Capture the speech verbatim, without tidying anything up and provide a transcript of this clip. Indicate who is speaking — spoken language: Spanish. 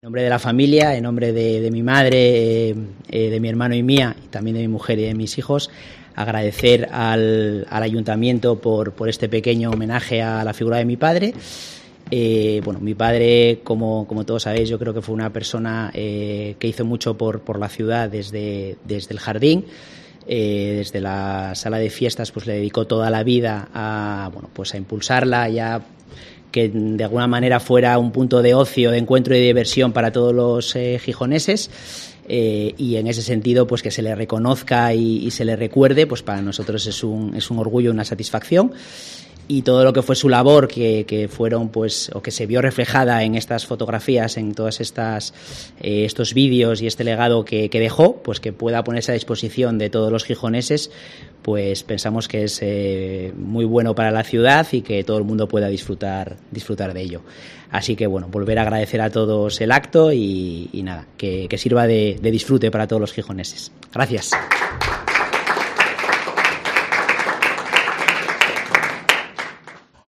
Speaker 1: En nombre de la familia, en nombre de, de mi madre, eh, eh, de mi hermano y mía, y también de mi mujer y de mis hijos, agradecer al, al ayuntamiento por, por este pequeño homenaje a la figura de mi padre. Eh, bueno, mi padre, como, como todos sabéis, yo creo que fue una persona eh, que hizo mucho por, por la ciudad desde, desde el jardín. Eh, desde la sala de fiestas pues le dedicó toda la vida a, bueno, pues a impulsarla, ya que de alguna manera fuera un punto de ocio, de encuentro y de diversión para todos los eh, gijoneses, eh, y en ese sentido pues que se le reconozca y, y se le recuerde, pues para nosotros es un, es un orgullo, una satisfacción. Y todo lo que fue su labor, que, que fueron pues o que se vio reflejada en estas fotografías, en todos estas eh, estos vídeos y este legado que, que dejó, pues que pueda ponerse a disposición de todos los gijoneses, pues pensamos que es eh, muy bueno para la ciudad y que todo el mundo pueda disfrutar disfrutar de ello. Así que bueno, volver a agradecer a todos el acto y, y nada, que, que sirva de, de disfrute para todos los gijoneses. Gracias.